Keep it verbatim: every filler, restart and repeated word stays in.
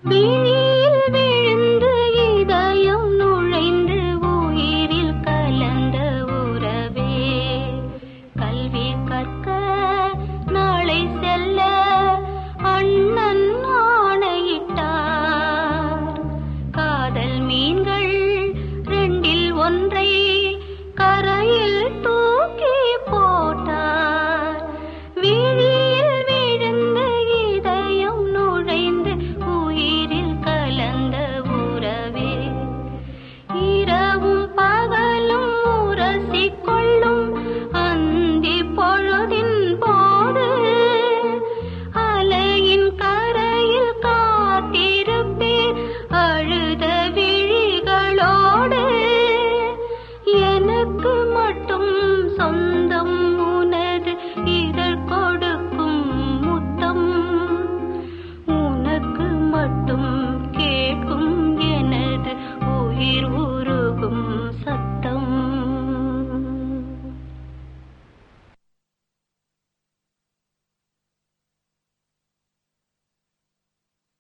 விழியில் விழுந்து இதயம் நுழைந்து உயிரில் கலந்த உறவே. கல்வி கற்க நாளை செல்ல அண்ணன் ஆணையிட்டார். காதல் மீன்கள் ரெண்டில் ஒன்றை கரையில் தூக்கி போட்டார். விழியில் விழுந்து இதயம் நுழைந்து உயிரில் கலந்த உறவே. இரவும் பகலும் உரசிக்கொள்ளும் அந்தி பொழுதின் போது அலையின் கரையில் காத்திருப்பேன் அழுத விழிகளோடு. எனக்கு மட்டும் சொந்தம் உனது இதழ் கொடுக்கும் முத்தம், உனக்கு மட்டும்